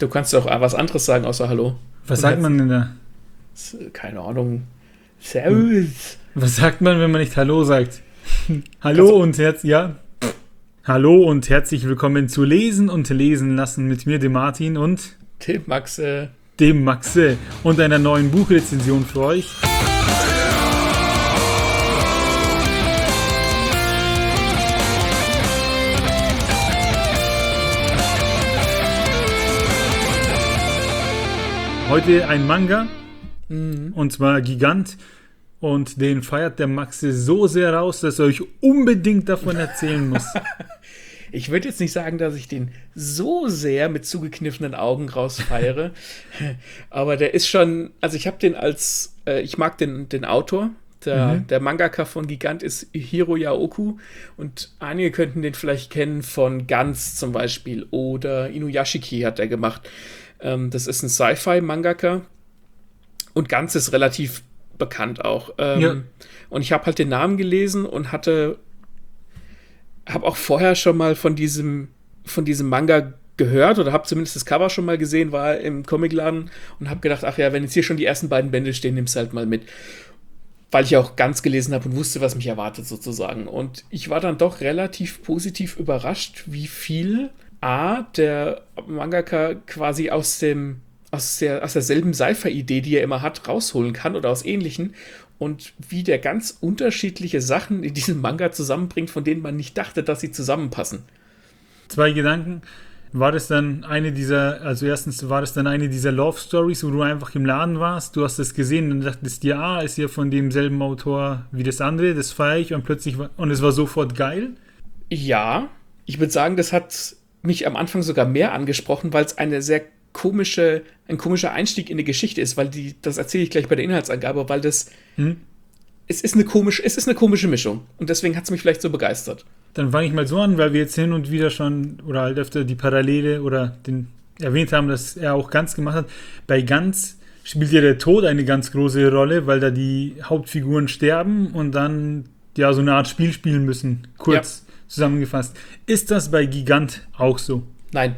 Du kannst auch was anderes sagen außer Hallo. Was sagt man denn da? Keine Ahnung. Servus. Was sagt man, wenn man nicht Hallo sagt? Hallo und Hallo und herzlich willkommen zu Lesen und Lesen lassen mit mir, dem Martin und dem Maxe. Und einer neuen Buchrezension für euch. Heute ein Manga, und zwar Gigant, und den feiert der Maxe so sehr raus, dass er euch unbedingt davon erzählen muss. Ich würde jetzt nicht sagen, dass ich den so sehr mit zugekniffenen Augen rausfeiere, aber der ist schon, also ich habe den ich mag den Autor, der Mangaka von Gigant ist Hiroya Oku und einige könnten den vielleicht kennen von Guns zum Beispiel oder Inuyashiki hat er gemacht. Das ist ein Sci-Fi-Mangaka und Guns ist relativ bekannt auch. Und ich habe halt den Namen gelesen und habe auch vorher schon mal von diesem Manga gehört oder habe zumindest das Cover schon mal gesehen, war im Comicladen und habe gedacht, ach ja, wenn jetzt hier schon die ersten beiden Bände stehen, nimm's halt mal mit. Weil ich auch Guns gelesen habe und wusste, was mich erwartet sozusagen. Und ich war dann doch relativ positiv überrascht, wie viel der Mangaka quasi aus derselben Sci-Fi-Idee, die er immer hat, rausholen kann oder aus ähnlichen und wie der ganz unterschiedliche Sachen in diesem Manga zusammenbringt, von denen man nicht dachte, dass sie zusammenpassen. Zwei Gedanken. War das dann eine dieser Love Stories, wo du einfach im Laden warst, du hast das gesehen und dachtest dir, ist ja von demselben Autor wie das andere, das feiere ich und es war sofort geil? Ja, ich würde sagen, das hat mich am Anfang sogar mehr angesprochen, weil es ein komischer Einstieg in die Geschichte ist, weil das erzähle ich gleich bei der Inhaltsangabe, weil es ist eine komische Mischung und deswegen hat es mich vielleicht so begeistert. Dann fange ich mal so an, weil wir jetzt hin und wieder schon oder halt öfter die Parallele oder den erwähnt haben, dass er auch Guns gemacht hat. Bei Guns spielt ja der Tod eine ganz große Rolle, weil da die Hauptfiguren sterben und dann ja so eine Art Spiel spielen müssen, kurz zusammengefasst. Ist das bei Gigant auch so? Nein.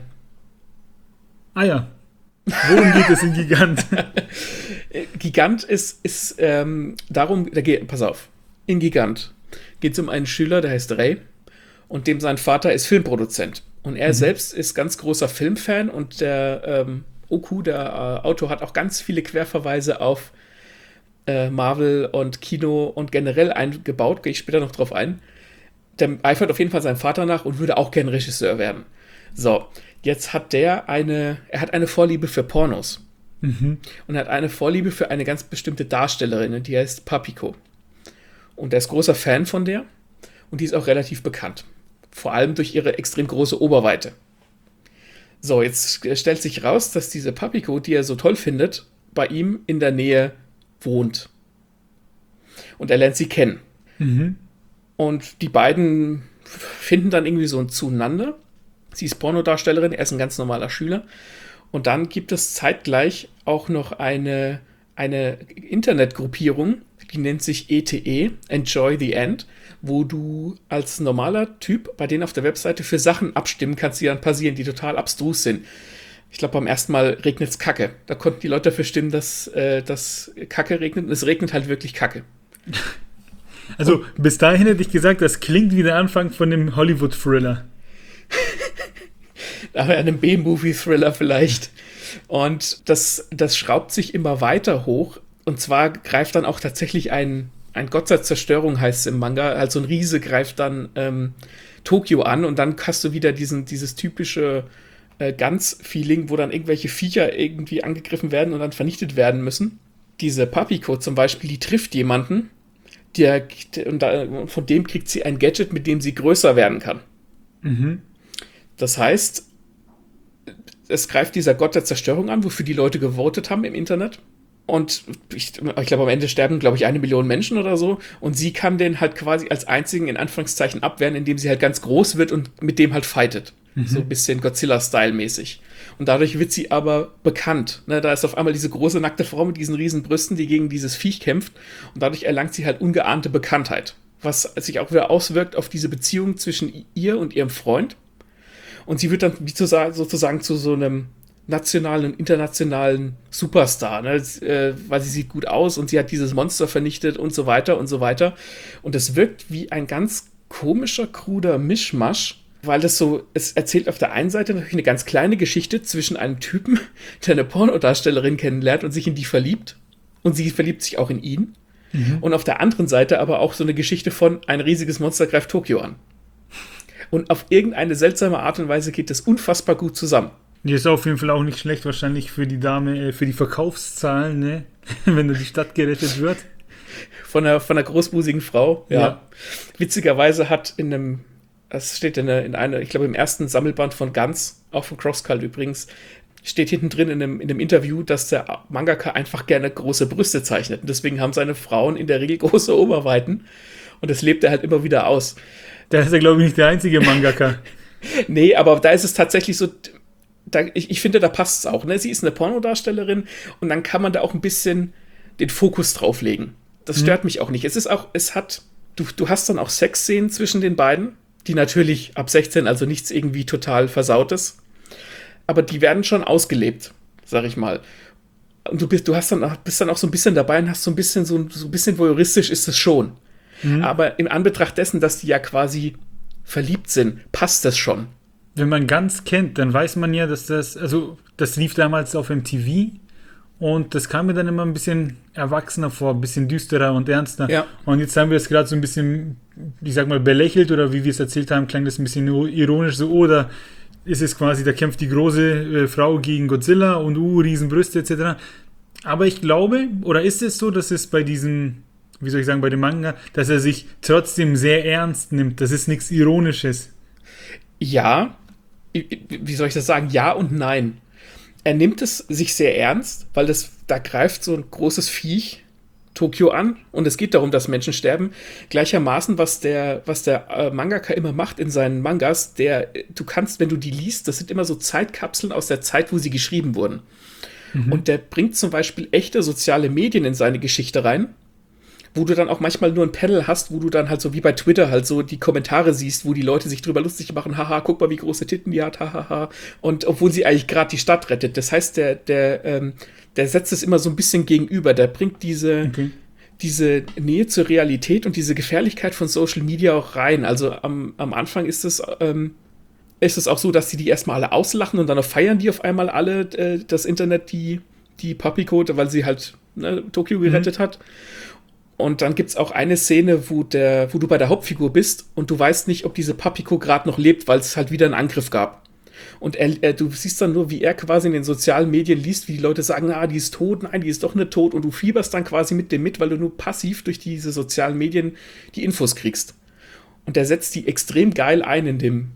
Ah ja. Worum geht es in Gigant? Gigant ist darum, pass auf, in Gigant geht es um einen Schüler, der heißt Rei und dem sein Vater ist Filmproduzent. Und er selbst ist ganz großer Filmfan und der Oku, der Autor, hat auch ganz viele Querverweise auf Marvel und Kino und generell eingebaut, gehe ich später noch drauf ein. Der eifert auf jeden Fall seinem Vater nach und würde auch gern Regisseur werden. So, jetzt hat er hat eine Vorliebe für Pornos. Und hat eine Vorliebe für eine ganz bestimmte Darstellerin, die heißt Papiko. Und er ist großer Fan von der und die ist auch relativ bekannt. Vor allem durch ihre extrem große Oberweite. So, jetzt stellt sich raus, dass diese Papiko, die er so toll findet, bei ihm in der Nähe wohnt. Und er lernt sie kennen. Und die beiden finden dann irgendwie so zueinander. Sie ist Pornodarstellerin, er ist ein ganz normaler Schüler. Und dann gibt es zeitgleich auch noch eine Internetgruppierung, die nennt sich ETE, Enjoy the End, wo du als normaler Typ bei denen auf der Webseite für Sachen abstimmen kannst, die dann passieren, die total abstrus sind. Ich glaube, beim ersten Mal regnet es Kacke. Da konnten die Leute dafür stimmen, dass Kacke regnet und es regnet halt wirklich Kacke. Also bis dahin hätte ich gesagt, das klingt wie der Anfang von einem Hollywood-Thriller. Aber einem B-Movie-Thriller vielleicht. Und das schraubt sich immer weiter hoch. Und zwar greift dann auch tatsächlich ein Gott der Zerstörung, heißt es im Manga. Also ein Riese greift dann Tokio an und dann hast du wieder dieses typische Guns-Feeling, wo dann irgendwelche Viecher irgendwie angegriffen werden und dann vernichtet werden müssen. Diese Papiko zum Beispiel, die trifft jemanden, von dem kriegt sie ein Gadget, mit dem sie größer werden kann. Das heißt, es greift dieser Gott der Zerstörung an, wofür die Leute gewotet haben im Internet. Und ich glaube, am Ende sterben, 1 Million Menschen oder so. Und sie kann den halt quasi als einzigen, in Anführungszeichen, abwehren, indem sie halt ganz groß wird und mit dem halt fightet. So ein bisschen Godzilla-Style-mäßig. Und dadurch wird sie aber bekannt. Ne, da ist auf einmal diese große, nackte Frau mit diesen riesen Brüsten, die gegen dieses Viech kämpft. Und dadurch erlangt sie halt ungeahnte Bekanntheit. Was sich auch wieder auswirkt auf diese Beziehung zwischen ihr und ihrem Freund. Und sie wird dann sozusagen zu so einem nationalen und internationalen Superstar, ne? Weil sie sieht gut aus und sie hat dieses Monster vernichtet und so weiter und so weiter. Und es wirkt wie ein ganz komischer, kruder Mischmasch, weil es erzählt auf der einen Seite natürlich eine ganz kleine Geschichte zwischen einem Typen, der eine Pornodarstellerin kennenlernt und sich in die verliebt. Und sie verliebt sich auch in ihn. Mhm. Und auf der anderen Seite aber auch so eine Geschichte von ein riesiges Monster greift Tokio an. Und auf irgendeine seltsame Art und Weise geht das unfassbar gut zusammen. Die ist auf jeden Fall auch nicht schlecht, wahrscheinlich für die Dame, für die Verkaufszahlen, ne? Wenn da die Stadt gerettet wird. Von einer großbusigen Frau, ja. Witzigerweise das steht in einer, ich glaube im ersten Sammelband von Guns, auch von Crosscult übrigens, steht hinten drin in einem Interview, dass der Mangaka einfach gerne große Brüste zeichnet. Und deswegen haben seine Frauen in der Regel große Oberweiten. Und das lebt er halt immer wieder aus. Da ist er, glaube ich, nicht der einzige Mangaka. Nee, aber da ist es tatsächlich so, ich finde, da passt es auch. Ne? Sie ist eine Pornodarstellerin und dann kann man da auch ein bisschen den Fokus drauflegen. Das stört mich auch nicht. Du hast dann auch Sexszenen zwischen den beiden, die natürlich ab 16, also nichts irgendwie total Versautes, aber die werden schon ausgelebt, sag ich mal. Und du bist dann auch so ein bisschen dabei und hast so ein bisschen voyeuristisch ist es schon. Mhm. Aber in Anbetracht dessen, dass die ja quasi verliebt sind, passt das schon. Wenn man Guns kennt, dann weiß man ja, dass das lief damals auf MTV und das kam mir dann immer ein bisschen erwachsener vor, ein bisschen düsterer und ernster. Ja. Und jetzt haben wir das gerade so ein bisschen, ich sag mal, belächelt oder wie wir es erzählt haben, klang das ein bisschen ironisch so, oder ist es quasi, da kämpft die große Frau gegen Godzilla und Riesenbrüste etc. Aber ich glaube, oder ist es so, dass es bei diesem, wie soll ich sagen, bei dem Manga, dass er sich trotzdem sehr ernst nimmt, das ist nichts Ironisches. Ja, wie soll ich das sagen? Ja und nein. Er nimmt es sich sehr ernst, weil da greift so ein großes Viech Tokio an und es geht darum, dass Menschen sterben. Gleichermaßen, was der Mangaka immer macht in seinen Mangas, du kannst, wenn du die liest, das sind immer so Zeitkapseln aus der Zeit, wo sie geschrieben wurden. Mhm. Und der bringt zum Beispiel echte soziale Medien in seine Geschichte rein, wo du dann auch manchmal nur ein Panel hast, wo du dann halt so wie bei Twitter halt so die Kommentare siehst, wo die Leute sich drüber lustig machen, haha, guck mal, wie große Titten die hat, hahaha. Und obwohl sie eigentlich gerade die Stadt rettet. Das heißt, der setzt es immer so ein bisschen gegenüber. Der bringt diese Nähe zur Realität und diese Gefährlichkeit von Social Media auch rein. Also am Anfang ist es auch so, dass die erstmal alle auslachen und dann feiern die auf einmal alle das Internet, die Papiko, weil sie halt Tokio gerettet hat. Und dann gibt es auch eine Szene, wo du bei der Hauptfigur bist und du weißt nicht, ob diese Papiko gerade noch lebt, weil es halt wieder einen Angriff gab. Und du siehst dann nur, wie er quasi in den sozialen Medien liest, wie die Leute sagen, die ist tot, nein, die ist doch nicht tot. Und du fieberst dann quasi mit dem mit, weil du nur passiv durch diese sozialen Medien die Infos kriegst. Und der setzt die extrem geil ein in dem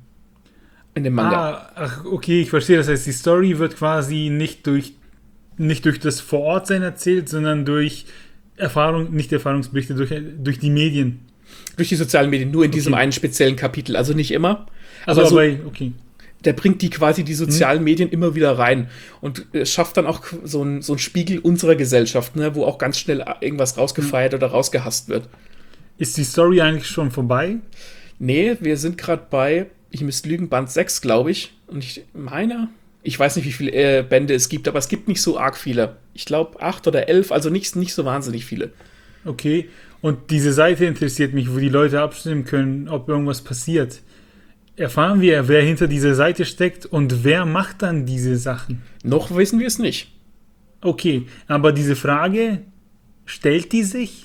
Manga. Ach, okay, ich verstehe. Das heißt, die Story wird quasi nicht durch das Vorortsein erzählt, sondern durch nicht Erfahrungsberichte, durch die Medien. Durch die sozialen Medien, nur in diesem einen speziellen Kapitel. Also nicht immer. Also okay. Der bringt die sozialen Medien immer wieder rein und schafft dann auch so ein Spiegel unserer Gesellschaft, ne, wo auch ganz schnell irgendwas rausgefeiert oder rausgehasst wird. Ist die Story eigentlich schon vorbei? Nee, wir sind gerade bei, ich müsste lügen, Band 6, glaube ich. Und ich weiß nicht, wie viele Bände es gibt, aber es gibt nicht so arg viele. Ich glaube 8 oder 11, also nicht so wahnsinnig viele. Okay, und diese Seite interessiert mich, wo die Leute abstimmen können, ob irgendwas passiert. Erfahren wir, wer hinter dieser Seite steckt und wer macht dann diese Sachen? Noch wissen wir es nicht. Okay, aber diese Frage, stellt die sich?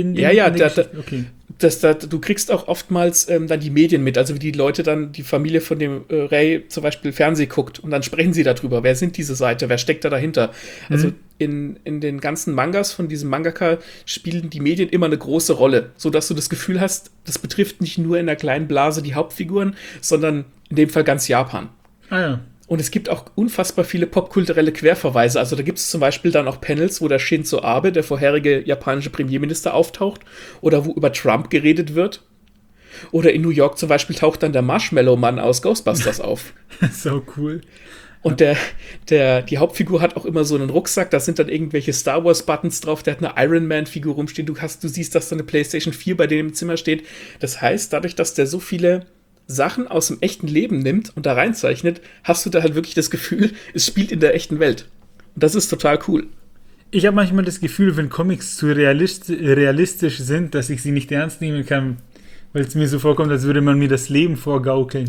Okay. Du kriegst auch oftmals dann die Medien mit, also wie die Leute dann, die Familie von dem Ray zum Beispiel Fernseh guckt und dann sprechen sie darüber, wer sind diese Seite, wer steckt da dahinter. Also in den ganzen Mangas von diesem Mangaka spielen die Medien immer eine große Rolle, sodass du das Gefühl hast, das betrifft nicht nur in der kleinen Blase die Hauptfiguren, sondern in dem Fall ganz Japan. Ah ja. Und es gibt auch unfassbar viele popkulturelle Querverweise. Also da gibt es zum Beispiel dann auch Panels, wo der Shinzo Abe, der vorherige japanische Premierminister, auftaucht. Oder wo über Trump geredet wird. Oder in New York zum Beispiel taucht dann der Marshmallow-Mann aus Ghostbusters auf. So cool. Und die Hauptfigur hat auch immer so einen Rucksack, da sind dann irgendwelche Star Wars-Buttons drauf, der hat eine Iron Man-Figur rumstehen. Du siehst, dass da eine PlayStation 4 bei dem im Zimmer steht. Das heißt, dadurch, dass der so viele Sachen aus dem echten Leben nimmt und da reinzeichnet, hast du da halt wirklich das Gefühl, es spielt in der echten Welt. Und das ist total cool. Ich habe manchmal das Gefühl, wenn Comics zu realistisch sind, dass ich sie nicht ernst nehmen kann, weil es mir so vorkommt, als würde man mir das Leben vorgaukeln.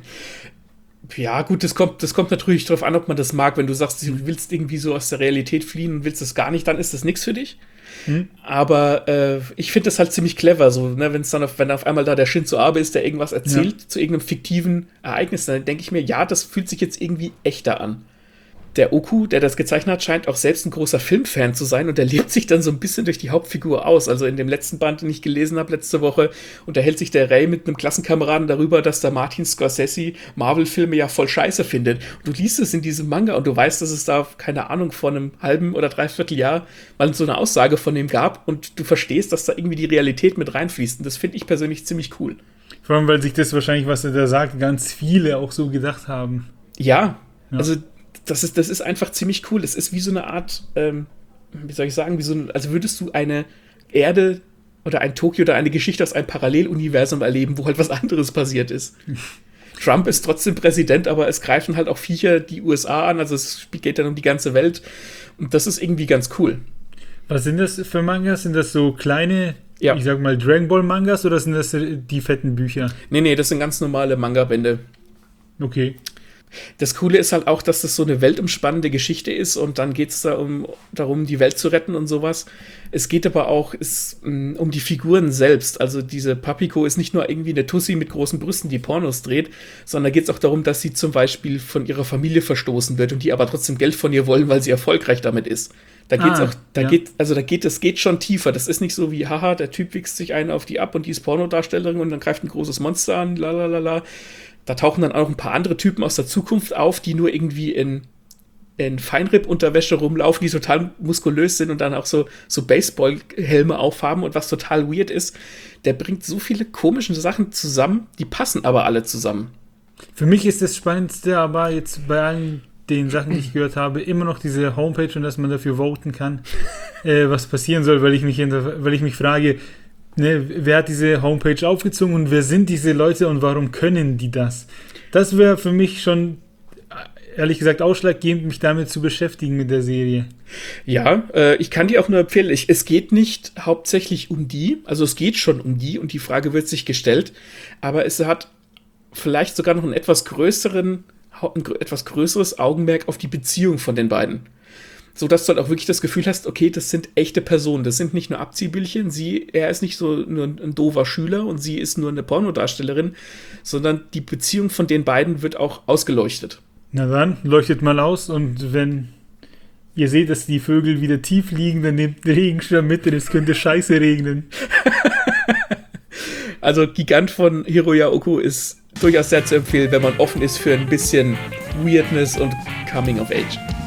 Ja, gut, das kommt natürlich drauf an, ob man das mag. Wenn du sagst, du willst irgendwie so aus der Realität fliehen und willst das gar nicht, dann ist das nichts für dich. Aber ich finde das halt ziemlich clever, so, ne, wenn auf einmal da der Shinzo Abe ist, der irgendwas erzählt zu irgendeinem fiktiven Ereignis, dann denke ich mir, ja, das fühlt sich jetzt irgendwie echter an. Der Oku, der das gezeichnet hat, scheint auch selbst ein großer Filmfan zu sein und der lebt sich dann so ein bisschen durch die Hauptfigur aus. Also in dem letzten Band, den ich gelesen habe letzte Woche, unterhält sich der Ray mit einem Klassenkameraden darüber, dass der Martin Scorsese Marvel-Filme ja voll scheiße findet. Und du liest es in diesem Manga und du weißt, dass es da, keine Ahnung, vor einem halben oder dreiviertel Jahr mal so eine Aussage von dem gab und du verstehst, dass da irgendwie die Realität mit reinfließt. Und das finde ich persönlich ziemlich cool. Vor allem, weil sich das wahrscheinlich, was er da sagt, ganz viele auch so gedacht haben. Ja. Also das ist einfach ziemlich cool. Es ist wie so eine Art, wie soll ich sagen, also würdest du eine Erde oder ein Tokio oder eine Geschichte aus einem Paralleluniversum erleben, wo halt was anderes passiert ist. Trump ist trotzdem Präsident, aber es greifen halt auch Viecher die USA an, also es geht dann um die ganze Welt und das ist irgendwie ganz cool. Was sind das für Mangas? Sind das so kleine, ich sag mal Dragon Ball Mangas oder sind das die fetten Bücher? Nee, das sind ganz normale Manga-Bände. Okay. Das Coole ist halt auch, dass das so eine weltumspannende Geschichte ist und dann geht es darum, die Welt zu retten und sowas. Es geht aber auch um die Figuren selbst. Also diese Papiko ist nicht nur irgendwie eine Tussi mit großen Brüsten, die Pornos dreht, sondern da geht es auch darum, dass sie zum Beispiel von ihrer Familie verstoßen wird und die aber trotzdem Geld von ihr wollen, weil sie erfolgreich damit ist. Da geht's das geht schon tiefer. Das ist nicht so wie, haha, der Typ wichst sich einen auf die ab und die ist Pornodarstellerin und dann greift ein großes Monster an, lalalala. Da tauchen dann auch ein paar andere Typen aus der Zukunft auf, die nur irgendwie in Feinripp-Unterwäsche rumlaufen, die total muskulös sind und dann auch so Baseball-Helme aufhaben und was total weird ist. Der bringt so viele komische Sachen zusammen, die passen aber alle zusammen. Für mich ist das Spannendste aber jetzt bei allen den Sachen, die ich gehört habe, immer noch diese Homepage und dass man dafür voten kann, was passieren soll, weil ich mich frage, ne, wer hat diese Homepage aufgezogen und wer sind diese Leute und warum können die das? Das wäre für mich schon, ehrlich gesagt, ausschlaggebend, mich damit zu beschäftigen mit der Serie. Ja, ich kann dir auch nur empfehlen, es geht nicht hauptsächlich um die, also es geht schon um die und die Frage wird sich gestellt, aber es hat vielleicht sogar noch ein etwas größeres Augenmerk auf die Beziehung von den beiden. So dass du halt auch wirklich das Gefühl hast, okay, das sind echte Personen, das sind nicht nur Abziehbildchen, er ist nicht so nur ein doofer Schüler und sie ist nur eine Pornodarstellerin, sondern die Beziehung von den beiden wird auch ausgeleuchtet. Na dann, leuchtet mal aus und wenn ihr seht, dass die Vögel wieder tief liegen, dann nehmt den Regenschirm mit, denn es könnte scheiße regnen. Also Gigant von Hiroya Oku ist durchaus sehr zu empfehlen, wenn man offen ist für ein bisschen Weirdness und Coming of Age.